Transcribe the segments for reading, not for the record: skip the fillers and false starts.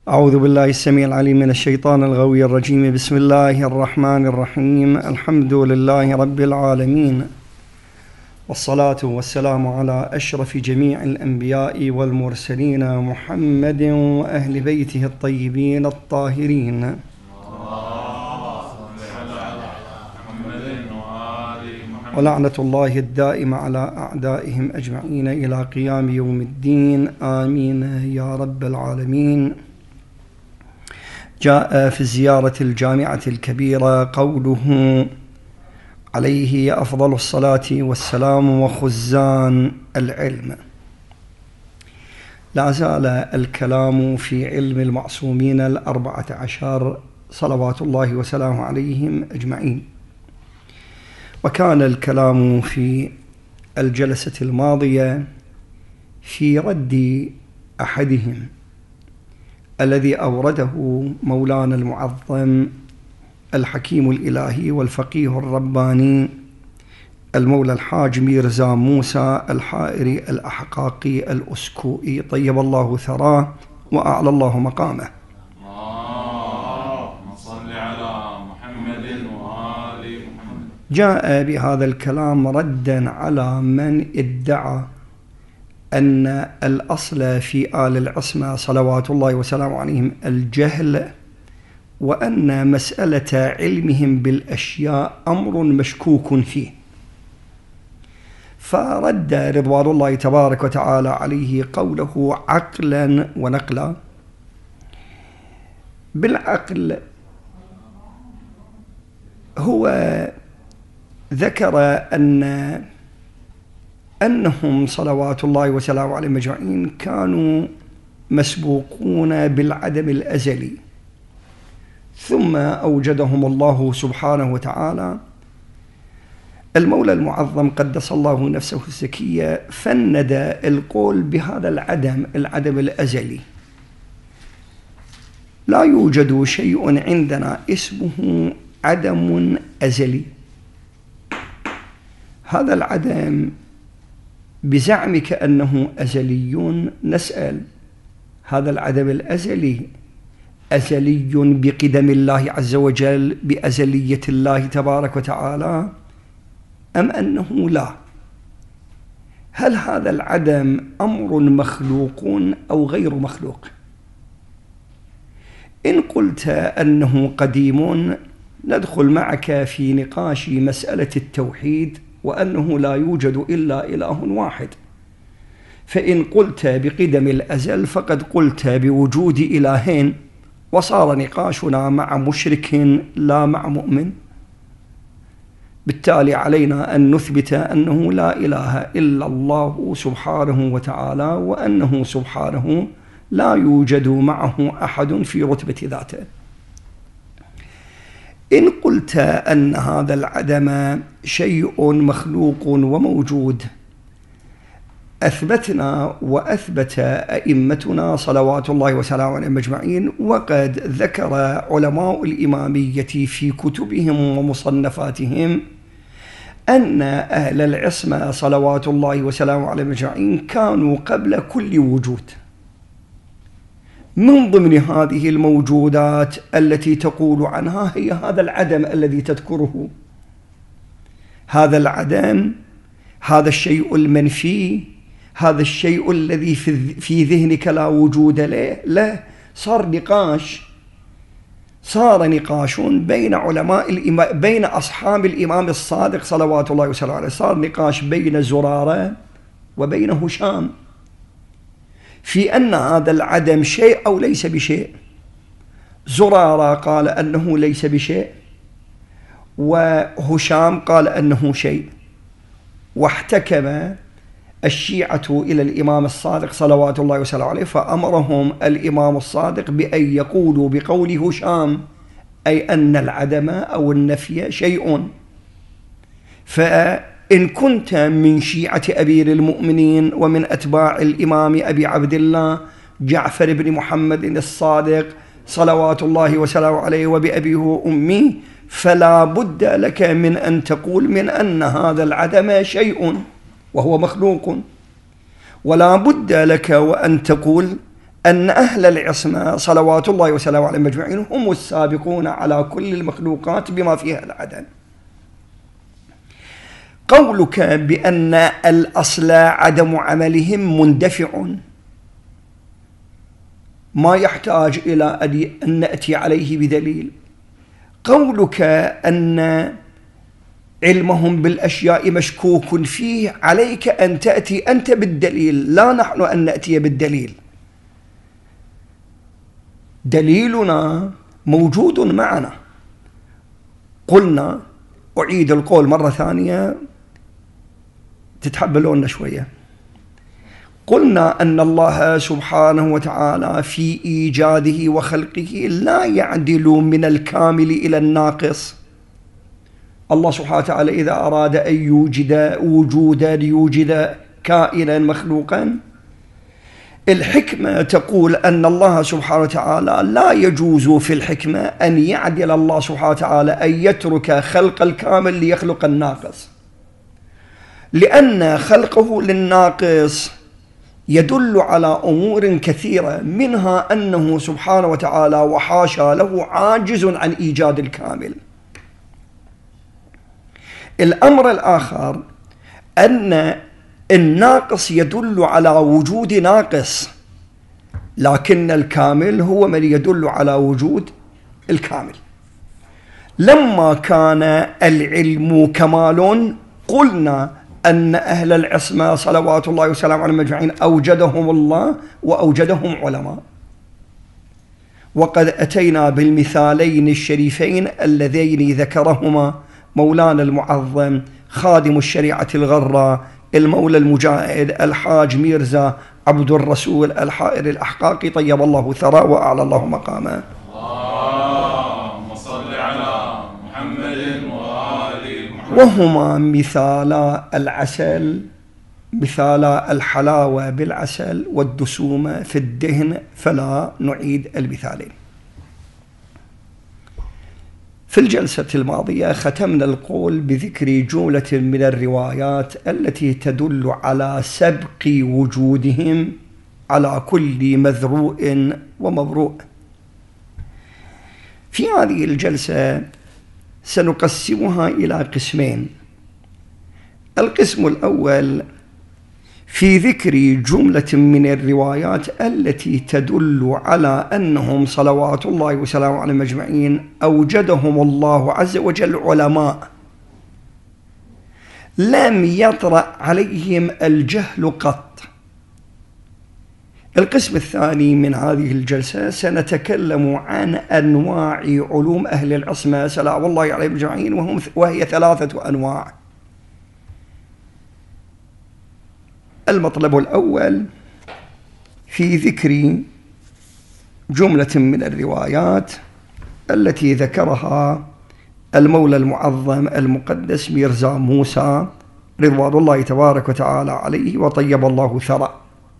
أعوذ بالله السميع العليم من الشيطان الغوي الرجيم. بسم الله الرحمن الرحيم. الحمد لله رب العالمين، والصلاة والسلام على أشرف جميع الأنبياء والمرسلين محمد وأهل بيته الطيبين الطاهرين. ولعنة الله الدائمة على أعدائهم أجمعين إلى قيام يوم الدين، آمين يا رب العالمين. جاء في الزيارة الجامعة الكبيرة قوله عليه أفضل الصلاة والسلام وخزان العلم. لا زال الكلام في علم المعصومين 14 صلوات الله وسلامه عليهم أجمعين. وكان الكلام في الجلسة الماضية في رد أحدهم الذي أورده مولانا المعظم الحكيم الإلهي والفقيه الرباني المولى الحاج ميرزا موسى الحائري الأحقاقي الأسكوئي، طيب الله ثراه وأعلى الله مقامه. اللهم صل على محمد وآل محمد. جاء بهذا الكلام ردا على من ادعى أن الأصل في آل العصمة صلوات الله وسلامه عليهم الجهل، وأن مسألة علمهم بالأشياء أمر مشكوك فيه. فرد رضوان الله تبارك وتعالى عليه قوله عقلا ونقلا. بالعقل هو ذكر أنهم صلوات الله وسلامه عليهم أجمعين كانوا مسبوقون بالعدم الأزلي، ثم أوجدهم الله سبحانه وتعالى. المولى المعظم قدس الله نفسه الزكية فند القول بهذا العدم الأزلي. لا يوجد شيء عندنا اسمه عدم أزلي. هذا العدم بزعمك أنه أزلي، نسأل هذا العدم الأزلي أزلي بقدم الله عز وجل بأزلية الله تبارك وتعالى، أم أنه لا؟ هل هذا العدم أمر مخلوق أو غير مخلوق؟ إن قلت أنه قديم ندخل معك في نقاش مسألة التوحيد وأنه لا يوجد إلا إله واحد. فإن قلت بقدم الأزل فقد قلت بوجود إلهين، وصار نقاشنا مع مشرك لا مع مؤمن. بالتالي علينا أن نثبت أنه لا إله إلا الله سبحانه وتعالى، وأنه سبحانه لا يوجد معه أحد في رتبة ذاته. إن قلت أن هذا العدم شيء مخلوق وموجود، أثبتنا وأثبت أئمتنا صلوات الله وسلامه عليهم أجمعين، وقد ذكر علماء الإمامية في كتبهم ومصنفاتهم أن أهل العصمة صلوات الله وسلامه عليهم أجمعين كانوا قبل كل وجود. من ضمن هذه الموجودات التي تقول عنها هي هذا العدم الذي تذكره. هذا العدم، هذا الشيء المنفي، هذا الشيء الذي في ذهنك لا وجود له، صار نقاش بين علماء الإمام، بين أصحاب الإمام الصادق صلوات الله وسلامه عليه. صار نقاش بين زرارة وبين هشام في أن هذا العدم شيء أو ليس بشيء. زرارة قال أنه ليس بشيء، وهشام قال أنه شيء. واحتكم الشيعة إلى الإمام الصادق صلوات الله وسلامه عليه، فأمرهم الإمام الصادق بأن يقولوا بقول هشام، أي أن العدم أو النفي شيء. فإن كنت من شيعة أمير المؤمنين ومن أتباع الإمام أبي عبد الله جعفر بن محمد الصادق صلوات الله وسلامه عليه وبأبيه وأمي، فلا بد لك من أن تقول من أن هذا العدم شيء وهو مخلوق، ولا بد لك وأن تقول أن أهل العصمة صلوات الله وسلامه عليهم أجمعين هم السابقون على كل المخلوقات بما فيها العدن. قولك بأن الأصل عدم عملهم مندفع ما يحتاج إلى أن نأتي عليه بدليل. قولك أن علمهم بالأشياء مشكوك فيه عليك أن تأتي أنت بالدليل، لا نحن أن نأتي بالدليل. دليلنا موجود معنا. قلنا، أعيد القول مرة ثانية تتحبلون شوية، قلنا أن الله سبحانه وتعالى في إيجاده وخلقه لا يعدل من الكامل إلى الناقص. الله سبحانه وتعالى إذا أراد أن يوجد وجودا ليوجد كائنا مخلوقا، الحكمة تقول أن الله سبحانه وتعالى لا يجوز في الحكمة أن يعدل الله سبحانه وتعالى أن يترك خلق الكامل ليخلق الناقص، لأن خلقه للناقص يدل على أمور كثيرة، منها أنه سبحانه وتعالى وحاشا له عاجز عن إيجاد الكامل. الأمر الآخر أن الناقص يدل على وجود ناقص، لكن الكامل هو من يدل على وجود الكامل. لما كان العلم كمال قلنا أن أهل العصمة صلوات الله وسلامه عليهم أجمعين أوجدهم الله وأوجدهم علماء. وقد أتينا بالمثالين الشريفين اللذين ذكرهما مولانا المعظم خادم الشريعة الغراء المولى المجاهد الحاج ميرزا عبد الرسول الحائر الأحقاقي، طيب الله ثراه وأعلى الله مقامه. اللهم صل على محمد وآل محمد. وهما مثالا العسل، مثالا الحلاوة بالعسل والدسومة في الدهن، فلا نعيد المثالين. في الجلسة الماضية ختمنا القول بذكر جملة من الروايات التي تدل على سبق وجودهم على كل مذروء ومبروء. في هذه الجلسة سنقسمها إلى قسمين. القسم الأول في ذكر جملة من الروايات التي تدل على أنهم صلوات الله وسلامه عليهم أجمعين أوجدهم الله عز وجل علماء لم يطرأ عليهم الجهل قط. القسم الثاني من هذه الجلسة سنتكلم عن أنواع علوم أهل العصمة سلام الله عليهم أجمعين، وهي 3 أنواع. المطلب الأول في ذكر جملة من الروايات التي ذكرها المولى المعظم المقدس ميرزا موسى رضوان الله تبارك وتعالى عليه وطيب الله ثراه،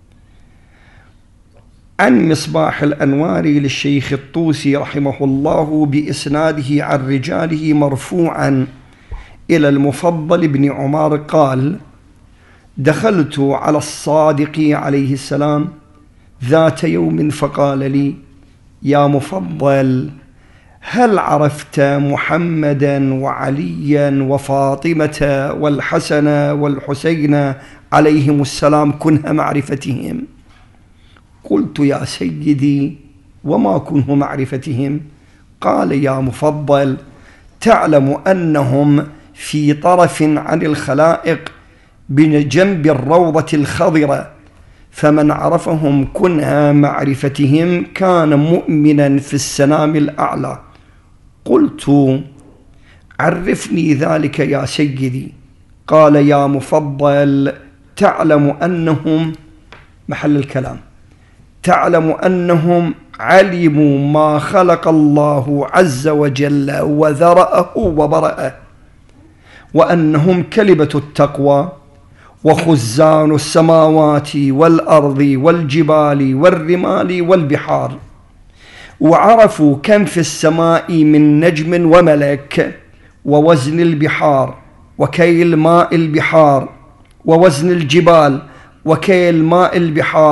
عن مصباح الأنوار للشيخ الطوسي رحمه الله بإسناده عن رجاله مرفوعا إلى المفضل بن عمر قال: دخلت على الصادق عليه السلام ذات يوم فقال لي: يا مفضل، هل عرفت محمدا وعليا وفاطمة والحسن والحسين عليهم السلام كنه معرفتهم؟ قلت: يا سيدي، وما كنه معرفتهم؟ قال: يا مفضل، تعلم أنهم في طرف عن الخلائق بجنب الروضة الخضرة، فمن عرفهم كنه معرفتهم كان مؤمنا في السنام الأعلى. قلت: عرفني ذلك يا سيدي. قال: يا مفضل، تعلم أنهم، محل الكلام، تعلم أنهم علموا ما خلق الله عز وجل وذرأه وبرأه، وأنهم كلبة التقوى وخزان السماوات والأرض والجبال والرمال والبحار، وعرفوا كم في السماء من نجم وملك، ووزن البحار وكيل ماء البحار، ووزن الجبال وكيل ماء البحار،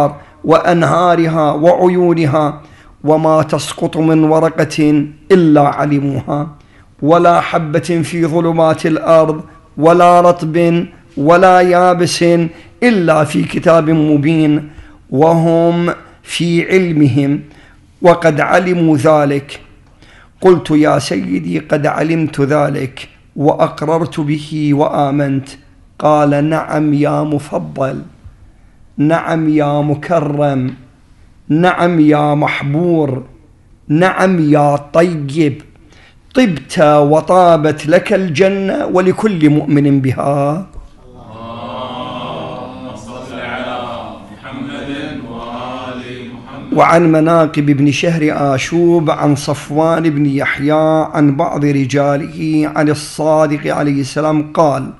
وأنهارها وعيونها، وما تسقط من ورقة إلا علموها، ولا حبة في ظلمات الأرض ولا رطب ولا يابس إلا في كتاب مبين، وهم في علمهم وقد علموا ذلك. قلت يا سيدي قد علمت ذلك وأقررت به وآمنت. قال نعم يا مفضل، نعم يا مكرم، نعم يا محبور، نعم يا طيب، طبت وطابت لك الجنة ولكل مؤمن بها. اللهم صل على محمد وآل محمد. وعن مناقب ابن شهر آشوب عن صفوان بن يحيى عن بعض رجاله عن الصادق عليه السلام قال: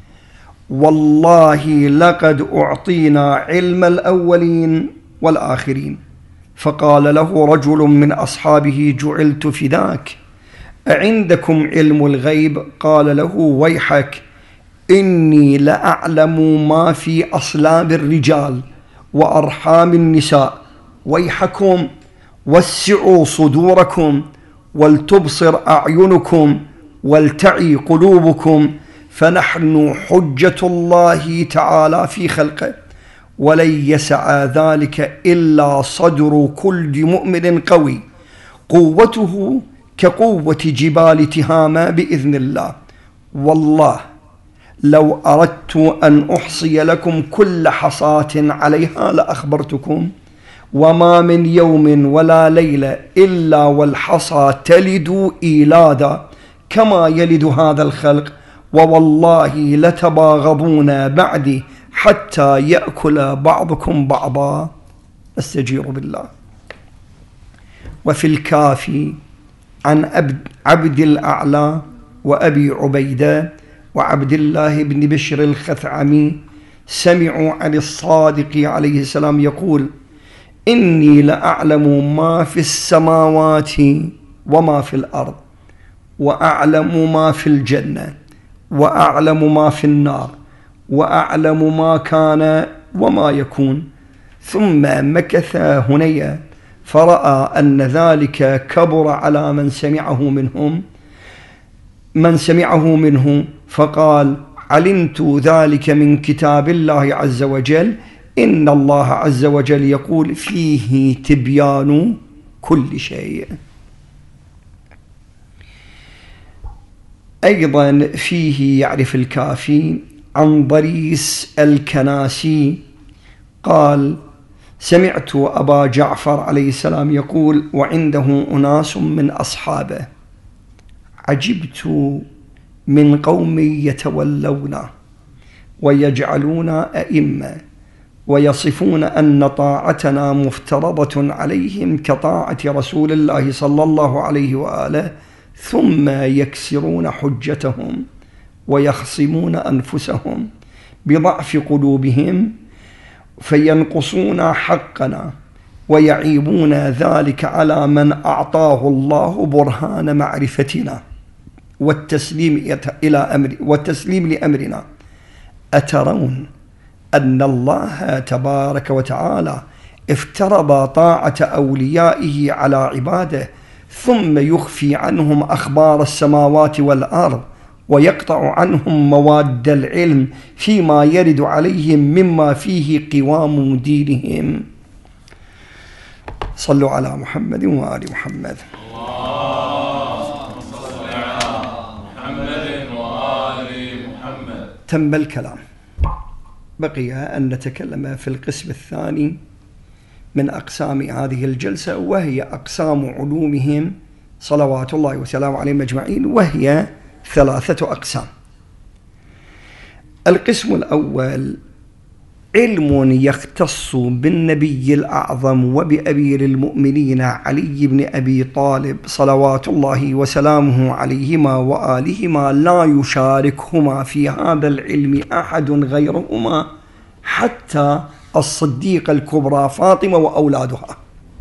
والله لقد أعطينا علم الأولين والآخرين. فقال له رجل من أصحابه: جعلت فداك، أعندكم علم الغيب؟ قال له: ويحك، إني لأعلم ما في أصلاب الرجال وأرحام النساء. ويحكم، وسعوا صدوركم ولتبصر أعينكم ولتعي قلوبكم، فنحن حجة الله تعالى في خلقه، ولن يسع ذلك إلا صدر كل مؤمن قوي، قوته كقوة جبال تهامة بإذن الله. والله لو أردت أن أحصي لكم كل حصاة عليها لأخبرتكم، وما من يوم ولا ليلة إلا والحصى تلد إيلادا كما يلد هذا الخلق، ووالله لتباغضون بعدي حتى يأكل بعضكم بعضا. استجير بالله. وفي الكافي عن عبد الأعلى وأبي عبيدة وعبد الله بن بشر الخثعمي سمعوا عن الصادق عليه السلام يقول: إني لأعلم ما في السماوات وما في الأرض، وأعلم ما في الجنة، وأعلم ما في النار، وأعلم ما كان وما يكون. ثم مكث هنيا فرأى أن ذلك كبر على من سمعه منه، فقال: علمت ذلك من كتاب الله عز وجل، إن الله عز وجل يقول فيه تبيان كل شيء. أيضا فيه يعرف الكافي عن ضريس الكناسي قال: سمعت أبا جعفر عليه السلام يقول وعنده أناس من أصحابه: عجبت من قوم يتولون ويجعلون أئمة ويصفون أن طاعتنا مفترضة عليهم كطاعة رسول الله صلى الله عليه وآله، ثم يكسرون حجتهم ويخصمون أنفسهم بضعف قلوبهم فينقصون حقنا ويعيبون ذلك على من أعطاه الله برهان معرفتنا والتسليم لأمرنا. أترون أن الله تبارك وتعالى افترض طاعة أوليائه على عباده، ثم يخفي عنهم أخبار السماوات والأرض ويقطع عنهم مواد العلم فيما يرد عليهم مما فيه قوام دينهم. صلوا على محمد وآل محمد. اللهم صل على محمد وآل محمد. تم الكلام، بقي أن نتكلم في القسم الثاني من أقسام هذه الجلسة، وهي أقسام علومهم صلوات الله وسلامه عليهم أجمعين، وهي 3 أقسام. القسم الأول علم يختص بالنبي الأعظم وبأمير المؤمنين علي بن أبي طالب صلوات الله وسلامه عليهما وآلهما، لا يشاركهما في هذا العلم أحد غيرهما حتى الصديقة الكبرى فاطمة وأولادها.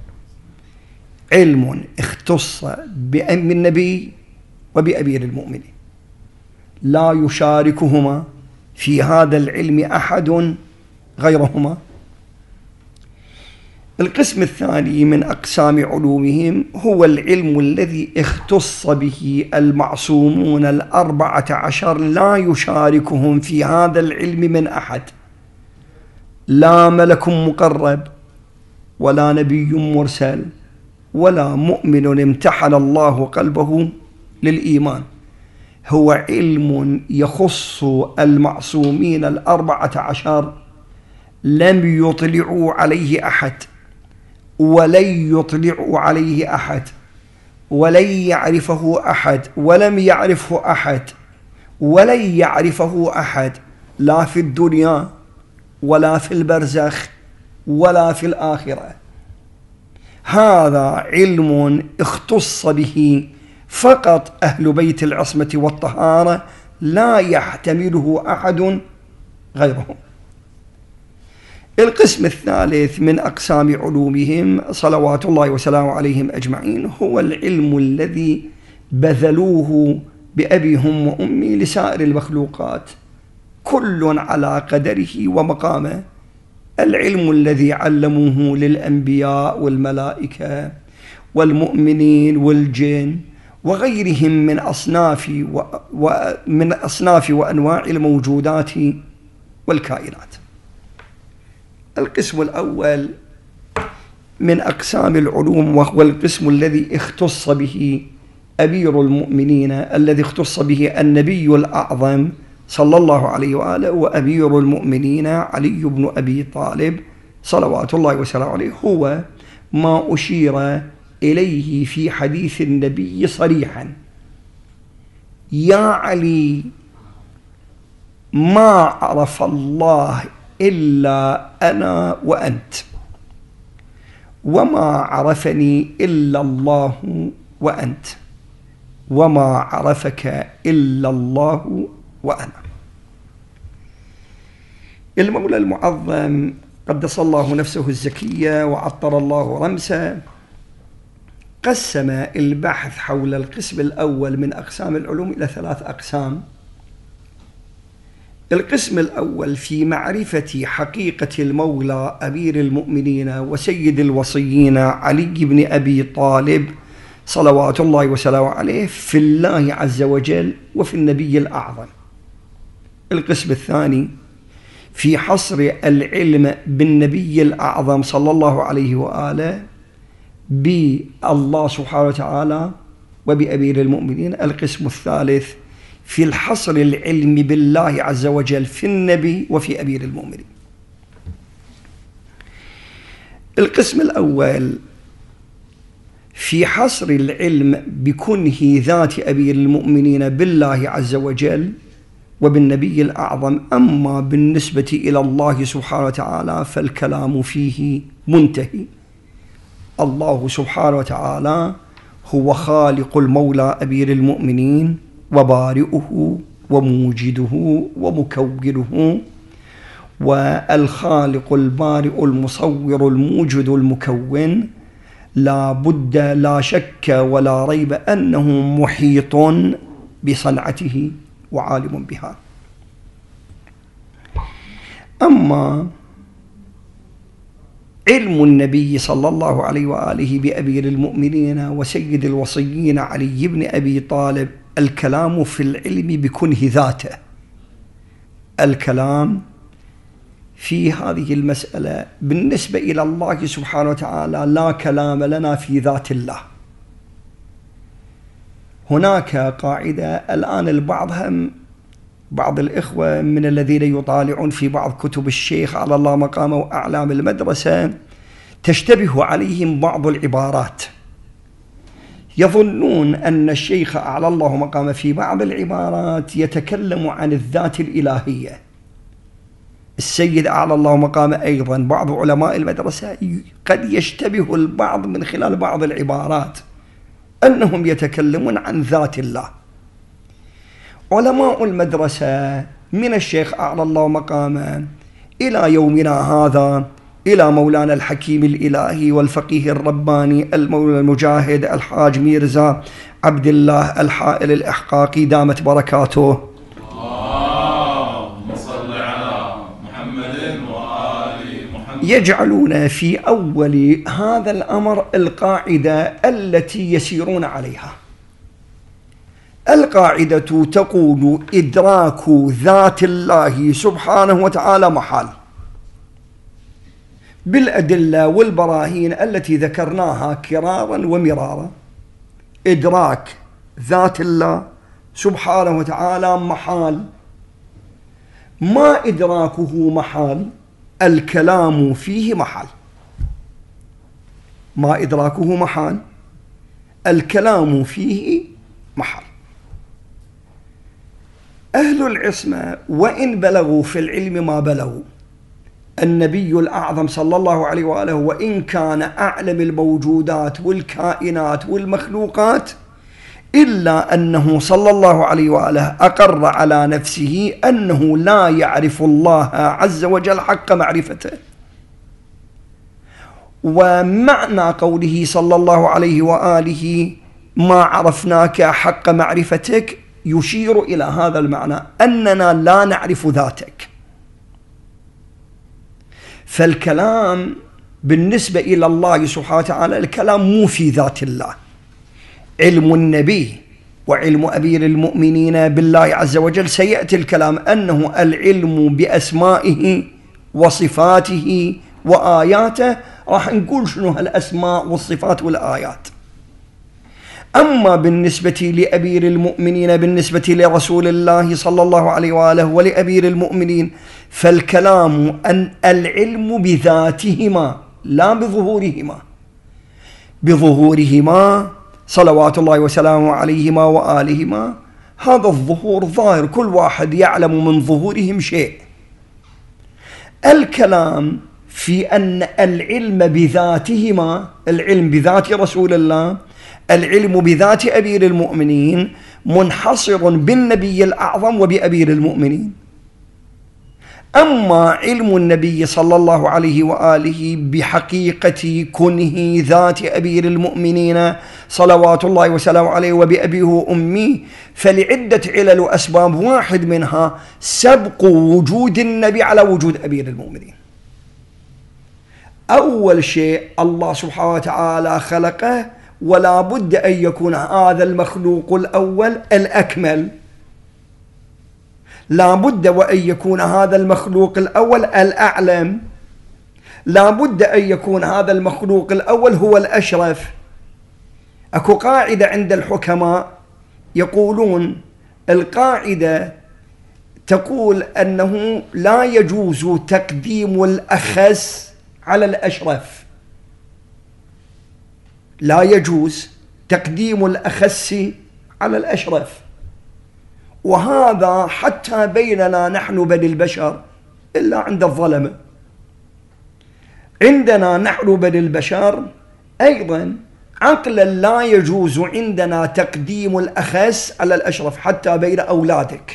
علم اختص بأم النبي وبأمير المؤمنين، لا يشاركهما في هذا العلم أحد غيرهما. القسم الثاني من أقسام علومهم هو العلم الذي اختص به المعصومون 14، لا يشاركهم في هذا العلم من أحد، لا ملك مقرب ولا نبي مرسل ولا مؤمن امتحن الله قلبه للإيمان. هو علم يخص المعصومين 14، لم يطلعوا عليه أحد ولن يطلعوا عليه أحد ولن يعرفه أحد ولم يعرفه أحد ولن يعرفه أحد، لا في الدنيا ولا في البرزخ ولا في الآخرة. هذا علم اختص به فقط أهل بيت العصمة والطهارة، لا يحتمله أحد غيرهم. القسم الثالث من أقسام علومهم صلوات الله وسلامه عليهم أجمعين هو العلم الذي بذلوه بأبيهم وأمي لسائر المخلوقات، كل على قدره ومقامه. العلم الذي علموه للأنبياء والملائكة والمؤمنين والجن وغيرهم من أصناف وأنواع الموجودات والكائنات. القسم الأول من أقسام العلوم وهو القسم الذي اختص به أمير المؤمنين، الذي اختص به النبي الأعظم صلى الله عليه وآله وأمير المؤمنين علي بن أبي طالب صلوات الله وسلامه عليه، هو ما أشير إليه في حديث النبي صريحا: يا علي ما عرف الله إلا أنا وأنت، وما عرفني إلا الله وأنت، وما عرفك إلا الله وأنا. المولى المعظم قدس الله نفسه الزكية وعطر الله رمسه قسم البحث حول القسم الأول من أقسام العلوم إلى 3 أقسام. القسم الأول في معرفة حقيقة المولى أمير المؤمنين وسيد الوصيين علي بن أبي طالب صلوات الله وسلامه عليه في الله عز وجل وفي النبي الأعظم. القسم الثاني في حصر العلم بالنبي الأعظم صلى الله عليه وآله بالله سبحانه وتعالى وبأمير المؤمنين. القسم الثالث في الحصر العلم بالله عز وجل في النبي وفي أمير المؤمنين. القسم الأول في حصر العلم بكنه ذات أمير المؤمنين بالله عز وجل وبالنبي الأعظم. أما بالنسبة إلى الله سبحانه وتعالى فالكلام فيه منتهي. الله سبحانه وتعالى هو خالق المولى أمير المؤمنين وبارئه وموجده ومكونه، والخالق البارئ المصور الموجد المكون لا بد لا شك ولا ريب أنه محيط بصنعته وعالم بها. أما علم النبي صلى الله عليه وآله بأمير المؤمنين وسيد الوصيين علي بن أبي طالب، الكلام في العلم بكنه ذاته. الكلام في هذه المسألة بالنسبة إلى الله سبحانه وتعالى لا كلام لنا في ذات الله. هناك قاعدة الآن بعض الإخوة من الذين يطالعون في بعض كتب الشيخ على الله مقامه وأعلام المدرسة تشتبه عليهم بعض العبارات، يظنون أن الشيخ أعلى الله مقامه في بعض العبارات يتكلم عن الذات الإلهية. السيد أعلى الله مقامه أيضا بعض علماء المدرسة قد يشتبه البعض من خلال بعض العبارات أنهم يتكلمون عن ذات الله. علماء المدرسة من الشيخ أعلى الله مقامه إلى يومنا هذا إلى مولانا الحكيم الإلهي والفقيه الرباني المولى المجاهد الحاج ميرزا عبد الله الحائل الإحقاقي دامت بركاته. اللهم صل على محمد وآل محمد. يجعلون في أول هذا الأمر القاعدة التي يسيرون عليها. القاعدة تقول: إدراك ذات الله سبحانه وتعالى محال، بالأدلة والبراهين التي ذكرناها كرارا ومرارا. إدراك ذات الله سبحانه وتعالى محال. ما إدراكه محال؟ الكلام فيه محال. ما إدراكه محال؟ الكلام فيه محال. أهل العصمة وإن بلغوا في العلم ما بلغوا، النبي الأعظم صلى الله عليه وآله وإن كان أعلم الموجودات والكائنات والمخلوقات، إلا أنه صلى الله عليه وآله أقر على نفسه أنه لا يعرف الله عز وجل حق معرفته. ومعنى قوله صلى الله عليه وآله: ما عرفناك حق معرفتك، يشير إلى هذا المعنى، أننا لا نعرف ذاتك. فالكلام بالنسبة إلى الله سبحانه وتعالى الكلام مو في ذات الله. علم النبي وعلم أمير المؤمنين بالله عز وجل سيأتي الكلام أنه العلم بأسمائه وصفاته وآياته. راح نقول شنو هالأسماء والصفات والآيات. أما بالنسبة لأمير المؤمنين، بالنسبة لرسول الله صلى الله عليه وآله ولأمير المؤمنين، فالكلام أن العلم بذاتهما لا بظهورهما. بظهورهما صلوات الله وسلامه عليهما وآلهما، هذا الظهور ظاهر، كل واحد يعلم من ظهورهم شيء. الكلام في أن العلم بذاتهما، العلم بذات رسول الله، العلم بذات أمير المؤمنين، منحصر بالنبي الأعظم وبأمير المؤمنين. أما علم النبي صلى الله عليه وآله بحقيقة كنه ذات أمير المؤمنين صلوات الله وسلامه عليه وبأبيه وأمي، فلعدة علل وأسباب، واحد منها سبق وجود النبي على وجود أمير المؤمنين. أول شيء الله سبحانه وتعالى خلقه، ولا بد أن يكون هذا المخلوق الأول الأكمل، لا بد وأن يكون هذا المخلوق الأول الأعلم، لا بد أن يكون هذا المخلوق الأول هو الأشرف. أكو قاعدة عند الحكماء يقولون، القاعدة تقول أنه لا يجوز تقديم الأخس على الأشرف، لا يجوز تقديم الأخس على الأشرف. وهذا حتى بيننا نحن بني البشر، إلا عند الظلمة. عندنا نحن بني البشر أيضا عقلا لا يجوز عندنا تقديم الأخس على الأشرف، حتى بين أولادك.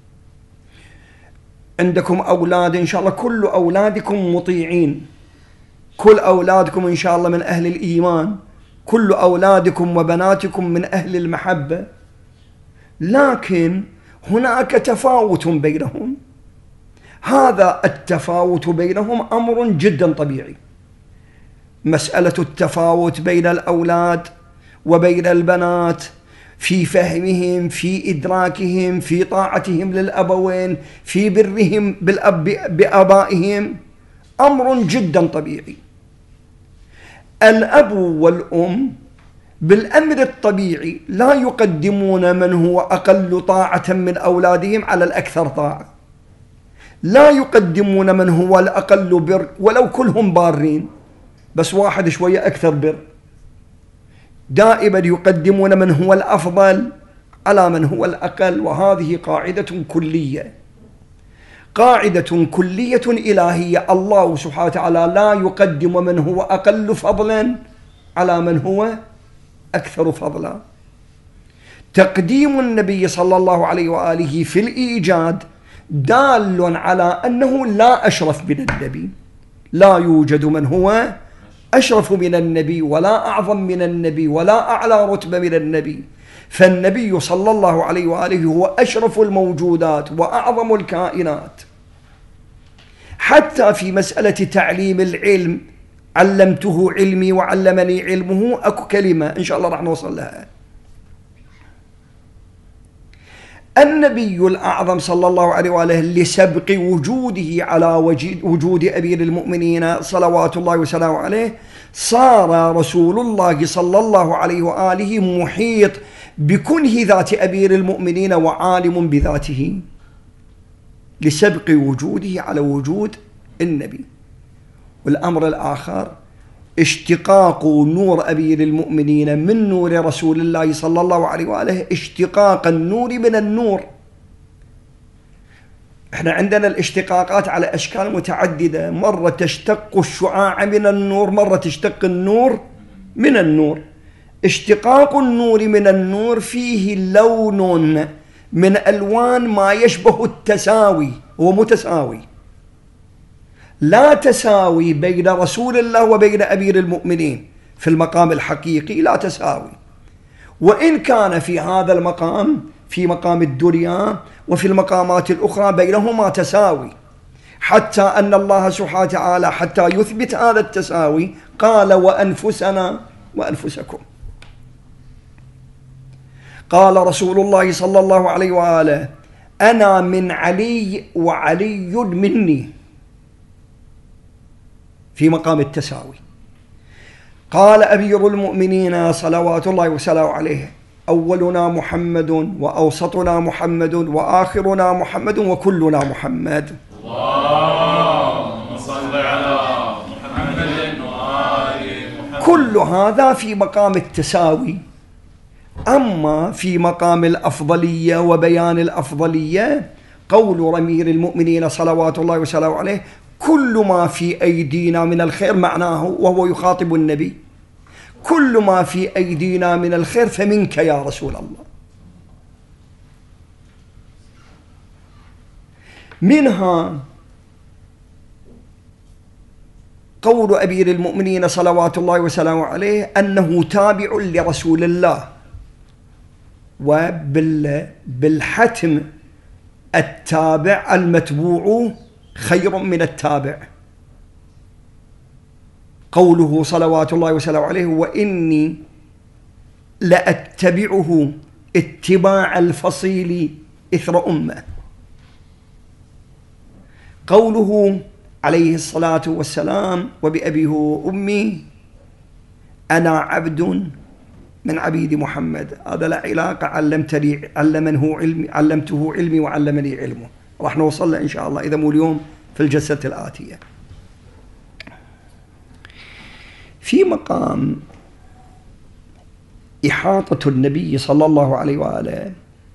عندكم أولاد إن شاء الله، كل أولادكم مطيعين، كل أولادكم إن شاء الله من أهل الإيمان، كل أولادكم وبناتكم من أهل المحبة، لكن هناك تفاوت بينهم. هذا التفاوت بينهم أمر جدا طبيعي. مسألة التفاوت بين الأولاد وبين البنات في فهمهم، في إدراكهم، في طاعتهم للأبوين، في برهم بآبائهم، أمر جدا طبيعي. الأب والأم بالأمر الطبيعي لا يقدمون من هو أقل طاعة من أولادهم على الأكثر طاعة، لا يقدمون من هو الأقل بر ولو كلهم بارين، بس واحد شوية أكثر بر. دائما يقدمون من هو الأفضل على من هو الأقل. وهذه قاعدة كلية، قاعدة كلية إلهية. الله سبحانه وتعالى لا يقدم من هو أقل فضلا على من هو أكثر فضلا. تقديم النبي صلى الله عليه وآله في الإيجاد دال على أنه لا أشرف من النبي، لا يوجد من هو أشرف من النبي ولا أعظم من النبي ولا أعلى رتبة من النبي. فالنبي صلى الله عليه وآله هو أشرف الموجودات وأعظم الكائنات. حتى في مسألة تعليم العلم، علمته علمي وعلمني علمه، أكو كلمة إن شاء الله راح نوصل لها. النبي الأعظم صلى الله عليه وآله لسبق وجوده على وجود أمير المؤمنين صلوات الله وسلامه عليه، صار رسول الله صلى الله عليه وآله محيط بكنه ذات أمير المؤمنين وعالم بذاته، لسبق وجوده على وجود النبي. والأمر الآخر اشتقاق نور أمير المؤمنين من نور رسول الله صلى الله عليه وآله، اشتقاق النور من النور. احنا عندنا الاشتقاقات على أشكال متعددة، مرة تشتق الشعاع من النور، مرة تشتق النور من النور. اشتقاق النور من النور فيه لون من ألوان ما يشبه التساوي، هو متساوي، لا تساوي بين رسول الله وبين أمير المؤمنين في المقام الحقيقي، لا تساوي. وإن كان في هذا المقام، في مقام الدنيا وفي المقامات الأخرى بينهما تساوي، حتى أن الله سبحانه وتعالى حتى يثبت هذا التساوي قال وأنفسنا وأنفسكم. قال رسول الله صلى الله عليه وآله أنا من علي وعلي مني، في مقام التساوي. قال أمير المؤمنين صلوات الله وسلامه عليه أولنا محمد وأوسطنا محمد وآخرنا محمد وكلنا محمد. اللهم صل على محمد وآل محمد. كل هذا في مقام التساوي. أما في مقام الأفضلية وبيان الأفضلية قول أمير المؤمنين صلوات الله وسلامه عليه كل ما في أيدينا من الخير، معناه وهو يخاطب النبي كل ما في أيدينا من الخير فمنك يا رسول الله. منها قول أمير المؤمنين صلوات الله وسلامه عليه أنه تابع لرسول الله، وبالحتم التابع المتبوع خير من التابع. قوله صلوات الله وسلامه عليه وإني لأتبعه اتباع الفصيل إثر أمه. قوله عليه الصلاة والسلام وبأبيه وأمي أنا عبد من عبيد محمد. هذا لا علاقة علمته علمي وعلمني علمه، راح نوصل له إن شاء الله إذا مو اليوم في الجلسة الآتية. في مقام إحاطة النبي صلى الله عليه وآله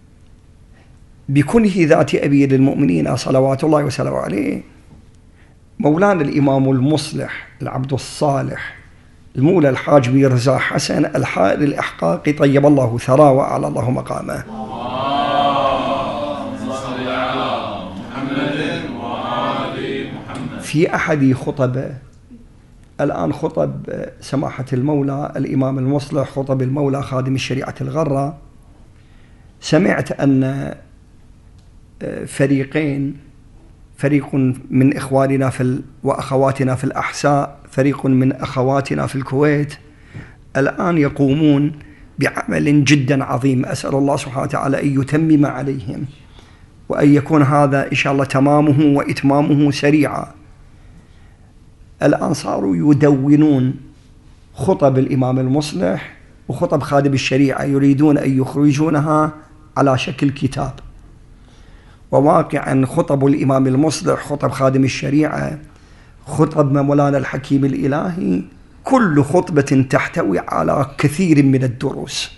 بكنه ذات أمير المؤمنين صلوات الله وسلامه عليه، مولانا الإمام المصلح العبد الصالح المولى الحاج ميرزا حسن الحائر الإحقاقي طيب الله ثراه وأعلى الله مقامه. في أحد خطبه الآن، خطب سماحة المولى الإمام المصلح، خطب المولى خادم الشريعة الغرة، سمعت أن فريقين، فريق من إخواننا وأخواتنا في الأحساء، فريق من أخواتنا في الكويت، الآن يقومون بعمل جدا عظيم، أسأل الله سبحانه وتعالى أن يتمم عليهم وأن يكون هذا إن شاء الله تمامه وإتمامه سريعا. الآن صاروا يدونون خطب الإمام المصلح وخطب خادم الشريعة، يريدون أن يخرجونها على شكل كتاب. وواقعا خطب الإمام المصلح، خطب خادم الشريعة، خطب مولانا الحكيم الإلهي، كل خطبة تحتوي على كثير من الدروس،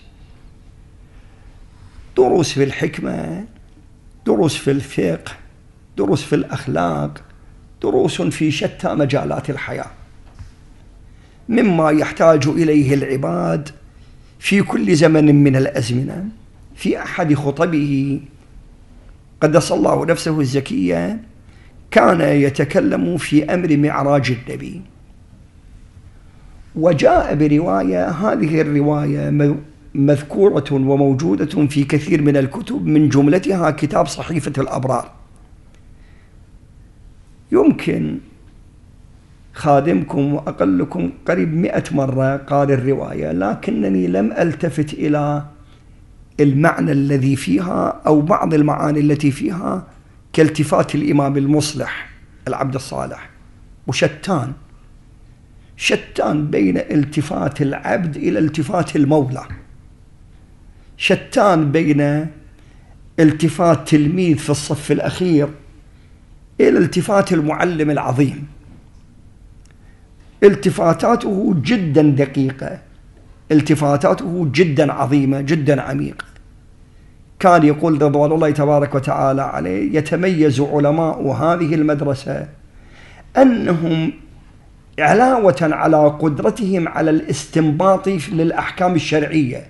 دروس في الحكمة، دروس في الفقه، دروس في الأخلاق، دروس في شتى مجالات الحياة، مما يحتاج إليه العباد في كل زمن من الأزمنة. في أحد خطبه قدس الله نفسه الزكية كان يتكلم في أمر معراج النبي، وجاء برواية، هذه الرواية مذكورة وموجودة في كثير من الكتب، من جملتها كتاب صحيفة الأبرار. يمكن خادمكم وأقلكم قريب 100 مرة قال الرواية، لكنني لم ألتفت إلى المعنى الذي فيها أو بعض المعاني التي فيها كالتفات الإمام المصلح العبد الصالح. وشتان بين التفات العبد إلى التفات المولى، شتان بين التفات تلميذ في الصف الأخير إلى التفات المعلم العظيم. التفاتاته جدا دقيقة، التفاتاته جدا عظيمة، جدا عميقة. كان يقول رضوان الله تبارك وتعالى عليه: يتميز علماء هذه المدرسة أنهم علاوة على قدرتهم على الاستنباط للأحكام الشرعية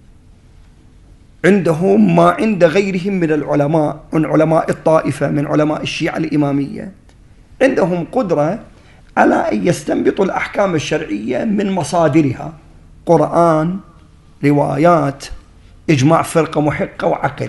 عندهم ما عند غيرهم من العلماء، من علماء الطائفة، من علماء الشيعة الإمامية، عندهم قدرة على أن يستنبطوا الأحكام الشرعية من مصادرها: قرآن، روايات، إجماع فرقة محقة وعقل.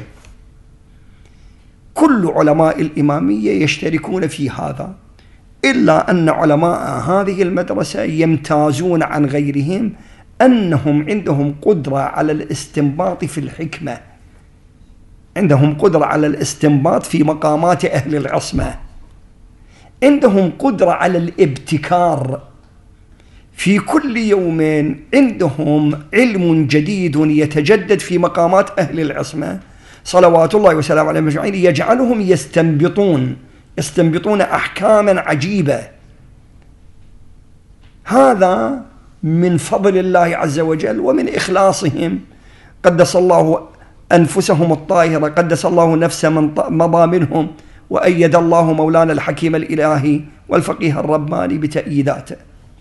كل علماء الإمامية يشتركون في هذا، إلا أن علماء هذه المدرسة يمتازون عن غيرهم أنهم عندهم قدرة على الاستنباط في الحكمة، عندهم قدرة على الاستنباط في مقامات أهل العصمة، عندهم قدرة على الابتكار. في كل يوم عندهم علم جديد يتجدد في مقامات أهل العصمة صلوات الله وسلامه عليهم أجمعين، يجعلهم يستنبطون أحكاما عجيبة. هذا من فضل الله عز وجل ومن إخلاصهم، قدس الله أنفسهم الطاهرة، قدس الله نفس من مضى منهم، وأيد الله مولانا الحكيم الإلهي والفقيه الرباني بتأييداته.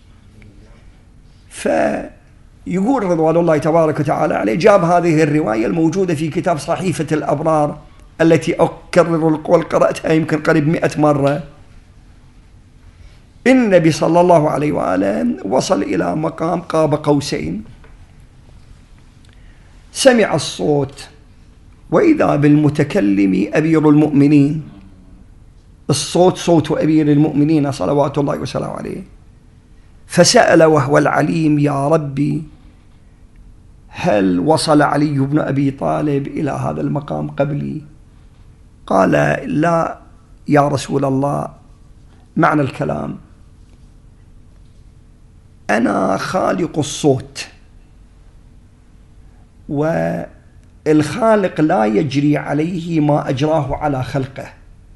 فيقول رضوان الله تبارك وتعالى عليه، جاب هذه الرواية الموجودة في كتاب صحيفة الأبرار التي أكرر القول قرأتها يمكن قريب 100 مرة. النبي صلى الله عليه وآله وصل إلى مقام قاب قوسين، سمع الصوت وإذا بالمتكلم أمير المؤمنين، الصوت صوت أمير المؤمنين صلوات الله وسلامه عليه. فسأل وهو العليم: يا ربي، هل وصل علي بن أبي طالب إلى هذا المقام قبلي؟ قال: لا يا رسول الله. معنى الكلام: أنا خالق الصوت، والخالق لا يجري عليه ما أجراه على خلقه.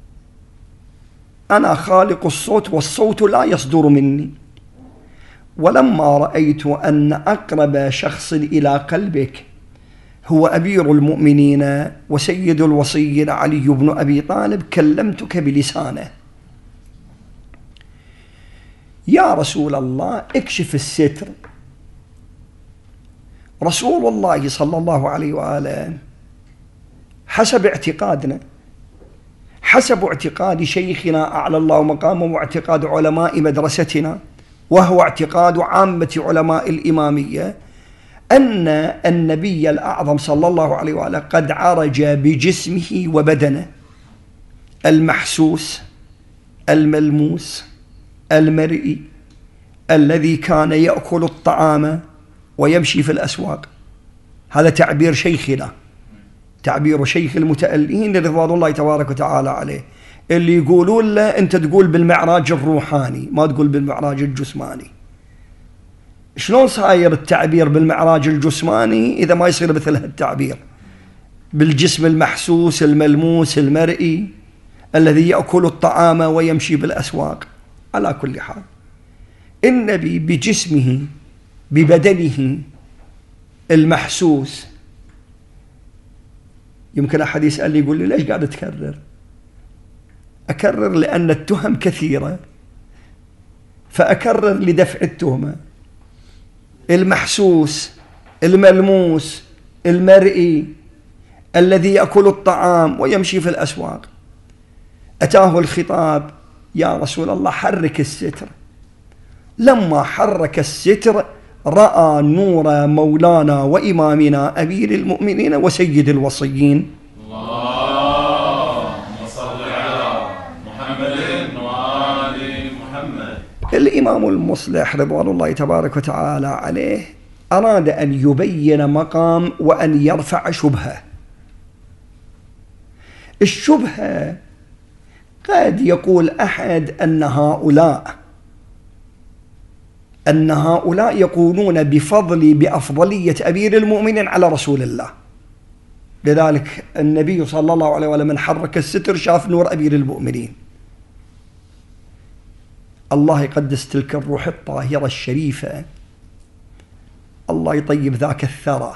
أنا خالق الصوت والصوت لا يصدر مني. ولما رأيت أن أقرب شخص إلى قلبك هو أمير المؤمنين وسيد الوصيين علي بن أبي طالب، كلمتك بلسانه. يا رسول الله، اكشف الستر. رسول الله صلى الله عليه وآله حسب اعتقادنا، حسب اعتقاد شيخنا أعلى الله مقامه واعتقاد علماء مدرستنا، وهو اعتقاد عامة علماء الإمامية، أن النبي الأعظم صلى الله عليه وآله قد عرج بجسمه وبدنه المحسوس الملموس المرئي، الذي كان يأكل الطعام ويمشي في الأسواق. هذا تعبير شيخنا، تعبير شيخ المتألهين رضوان الله تبارك وتعالى عليه، اللي يقولون له أنت تقول بالمعراج الروحاني ما تقول بالمعراج الجسماني. شلون صاير التعبير بالمعراج الجسماني إذا ما يصير مثل التعبير بالجسم المحسوس الملموس المرئي الذي يأكل الطعام ويمشي بالأسواق؟ على كل حال، النبي بجسمه ببدنه المحسوس. يمكن أحد يسألني يقول لي ليش قاعد تكرر؟ أكرر لأن التهم كثيرة، فأكرر لدفع التهمة. المحسوس الملموس المرئي الذي يأكل الطعام ويمشي في الأسواق، أتاه الخطاب: يا رسول الله حرك الستر. لما حرك الستر رأى نور مولانا وإمامنا أمير المؤمنين وسيد الوصيين. اللهم صل على محمد وآل الإمام المصلح رضوان الله تبارك وتعالى عليه أراد أن يبين مقام وأن يرفع شبهة. الشبهة قد يقول أحد أن هؤلاء يقولون بأفضلية أمير المؤمنين على رسول الله، لذلك النبي صلى الله عليه وسلم من حرك الستر شاف نور أمير المؤمنين. الله يقدس تلك الروح الطاهرة الشريفة، الله يطيب ذاك الثرى،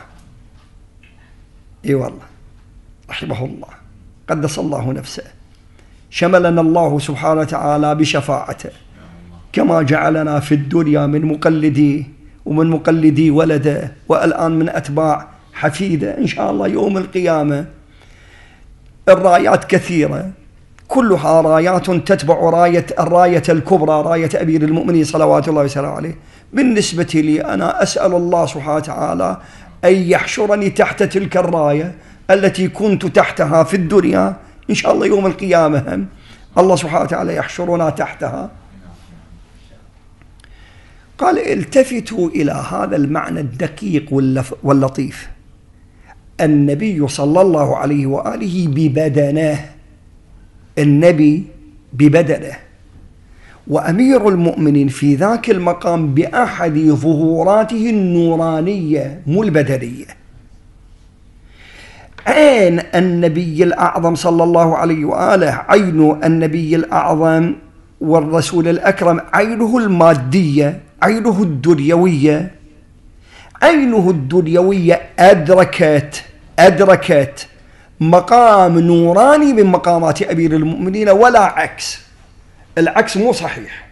اي والله رحمه الله قدس الله نفسه، شملنا الله سبحانه وتعالى بشفاعته كما جعلنا في الدنيا من مقلديه ومن مقلدي ولده والآن من أتباع حفيده. إن شاء الله يوم القيامة الرايات كثيرة، كلها رايات تتبع الراية الكبرى، راية أمير المؤمنين صلوات الله وسلامه عليه. بالنسبة لي أنا أسأل الله سبحانه وتعالى أن يحشرني تحت تلك الراية التي كنت تحتها في الدنيا. إن شاء الله يوم القيامة الله سبحانه وتعالى يحشرنا تحتها. قال التفتوا إلى هذا المعنى الدقيق واللطيف. النبي صلى الله عليه وآله ببدنه، النبي ببدنه، وأمير المؤمنين في ذاك المقام بأحد ظهوراته النورانية مو البدنية. عين النبي الأعظم صلى الله عليه وآله، عين النبي الأعظم والرسول الأكرم عينه المادية، عينه الدنيوية، عينه الدنيوية أدركت مقام نوراني من مقامات أمير المؤمنين ولا عكس. العكس مو صحيح.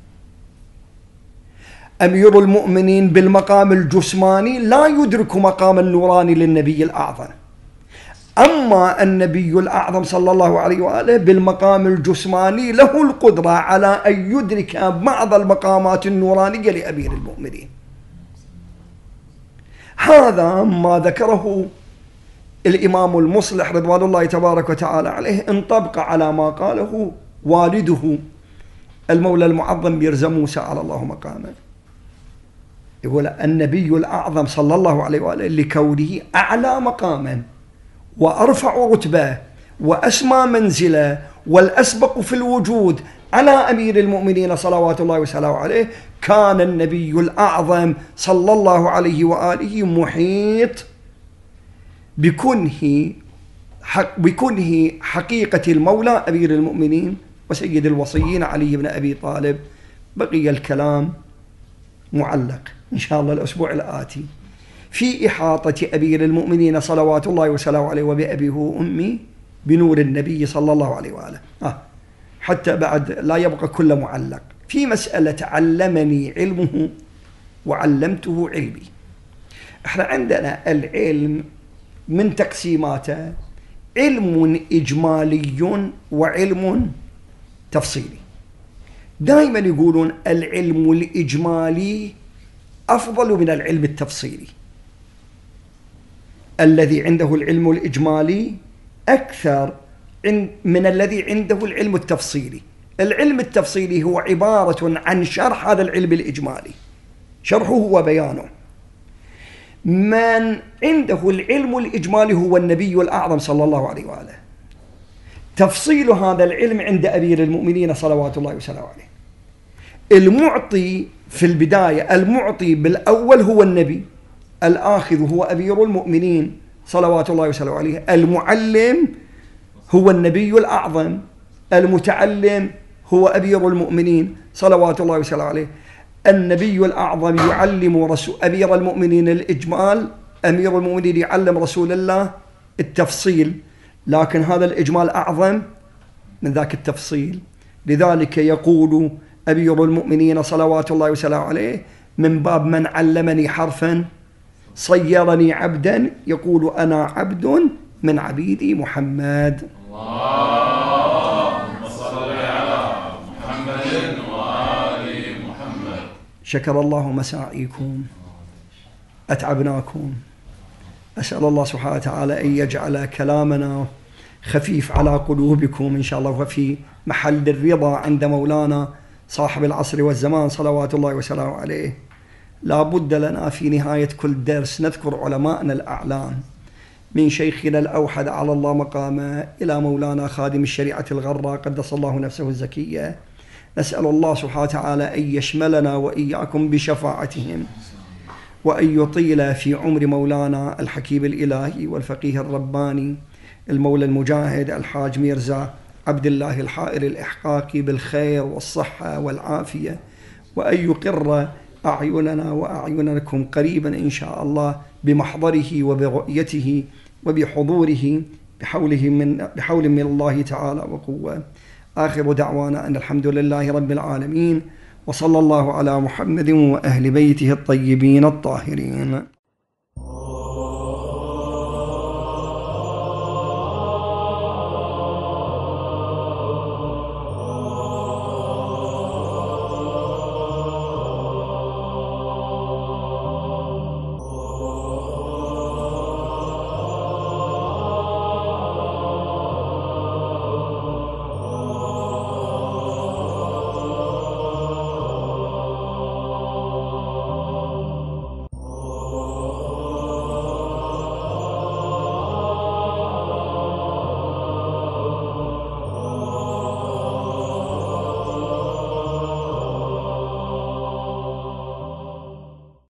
أمير المؤمنين بالمقام الجسماني لا يدرك مقام النوراني للنبي الأعظم، أما النبي الأعظم صلى الله عليه وآله بالمقام الجسماني له القدرة على أن يدرك بعض المقامات النورانية لأمير المؤمنين. هذا ما ذكره الإمام المصلح رضوان الله تبارك وتعالى عليه انطبق على ما قاله والده المولى المعظم ميرزا موسى على الله مقامه. يقول النبي الأعظم صلى الله عليه وآله لكونه أعلى مقاما وأرفع رتبة وأسمى منزلة والأسبق في الوجود على أمير المؤمنين صلوات الله وسلامه عليه، كان النبي الأعظم صلى الله عليه وآله محيط بكنه حقيقة المولى أمير المؤمنين وسيد الوصيين علي بن أبي طالب. بقي الكلام معلق إن شاء الله الأسبوع الآتي في إحاطة أمير المؤمنين صلوات الله وسلامه عليه وبأبيه وأمي بنور النبي صلى الله عليه وآله، حتى بعد لا يبقى كل معلق في مسألة علمني علمه وعلمته علمي. احنا عندنا العلم من تقسيماته علم إجمالي وعلم تفصيلي. دائما يقولون العلم الإجمالي أفضل من العلم التفصيلي. الذي عنده العلم الإجمالي أكثر من الذي عنده العلم التفصيلي. العلم التفصيلي هو عبارة عن شرح هذا العلم الإجمالي، شرحه وبيانه. من عنده العلم الإجمالي هو النبي الأعظم صلى الله عليه وآله. تفصيل هذا العلم عند أمير المؤمنين صلوات الله وسلامه عليه. المعطي في البداية، المعطي بالأول هو النبي، الآخذ هو أمير المؤمنين صلوات الله وسلامه عليه، المعلم هو النبي الأعظم، المتعلم هو أمير المؤمنين صلوات الله وسلامه عليه. النبي الأعظم يعلم أمير المؤمنين الإجمال، أمير المؤمنين يعلم رسول الله التفصيل، لكن هذا الإجمال أعظم من ذاك التفصيل. لذلك يقول أمير المؤمنين صلوات الله وسلامه عليه من باب من علمني حرفا صيرني عبدا، يقول أنا عبد من عبيدي محمد. اللهم صل على محمد وآل محمد. شكر الله مساعيكم، أتعبناكم. أسأل الله سبحانه وتعالى أن يجعل كلامنا خفيف على قلوبكم إن شاء الله، وفي محل الرضا عند مولانا صاحب العصر والزمان صلوات الله وسلامه عليه. لا بد لنا في نهاية كل درس نذكر علماءنا الأعلام، من شيخنا الأوحد على الله مقامه إلى مولانا خادم الشريعة الغراء قدس الله نفسه الزكية. نسأل الله سبحانه وتعالى أن يشملنا وإياكم بشفاعتهم، وأن يطيل في عمر مولانا الحكيم الإلهي والفقيه الرباني المولى المجاهد الحاج ميرزا عبد الله الحائر الإحقاقي بالخير والصحة والعافية، وأن يقر أعيننا وأعينكم قريبا إن شاء الله بمحضره وبرؤيته وبحضوره بحول من الله تعالى وقوة. آخر دعوانا أن الحمد لله رب العالمين، وصلى الله على محمد وأهل بيته الطيبين الطاهرين.